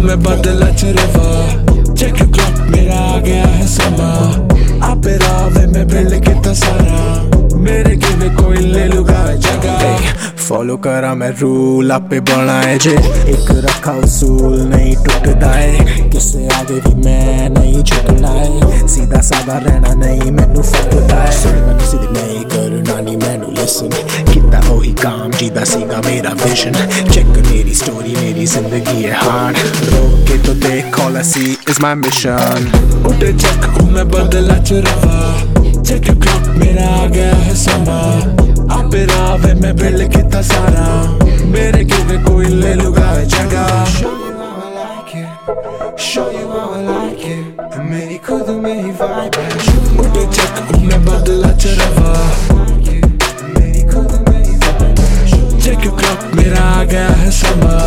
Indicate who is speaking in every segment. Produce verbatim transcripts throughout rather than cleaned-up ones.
Speaker 1: मैं बदला चरवा चेक क्लॉक मेरा आ गया है समा आप रावे में बिल कितना सारा मेरे गिवे कोई ले लूगा जगह फॉलो करा मैं रूल आपे बनाए जे एक रखा उसूल नहीं टूटता है किससे आगे भी मैं नहीं झुकना है सीधा साधा रहना नहीं मैनू फटदा है सुन सीधी नहीं करना नहीं मैनू लिसन कितना ओही काम जीदा सीगा मेरा विजन चेक मेरी स्टोरी मेरी जिंदगी है हार्ड रोक के तो देख all I see is my mission उठे चेक हूँ मैं बदला चरवा चेक क्लॉक मेरा आ गया है समा आप रावे में बिल कितना सारा मेरे गिवे कोई ले लूगा जगह Show you how I like it मेरी खुद में ही vibe है उठे चेक हूँ मैं बदला चरवा मेरी खुद में ही vibe है चेक क्लॉक मेरा आ गया है समा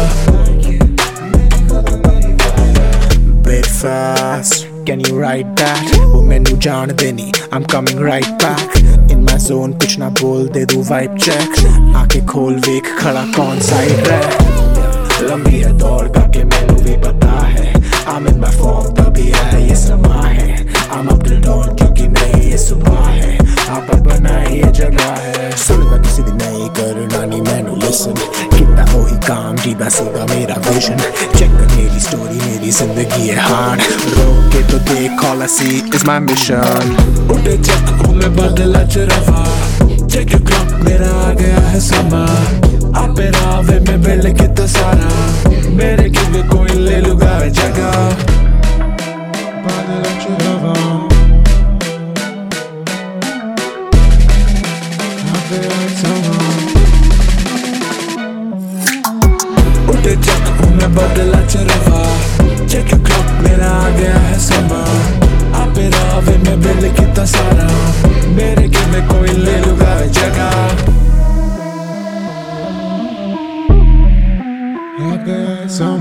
Speaker 1: Bit fast Can you write that? वो मैनू जान देनी I'm coming right back In my zone कुछ ना बोल दे दो vibe check आंखें खोल वेख खड़ा कौन साइड है लंबी है दौड़ का के मैनू भी पता है I'm in my form तभी है ये समा है I'm up till dawn क्योंकि नहीं ये सुबह है आप बनाई ये जगह है सुन मैं किसी दिन नहीं करना नहीं मैनू listen कितना वही काम जीदा सीधा मेरा विजन चेक मेरी स्टोरी मेरी जिंदगी है हार्ड रोक के तो देख all I see is my mission उठे चेक हूँ मैं बदला चरवा चेक क्लॉक मेरा आ गया है समा आप रावे में बिल कितना सारा मेरे गिवे कोई ले लूगा जगह बदला चरवा उठे चेक हूँ मैं बदला चरवा चेक क्लॉक मेरा आ गया है समा आप रावे में बिल कितना सारा मेरे गिवे कोई ले लूगा जगह आ गया है समा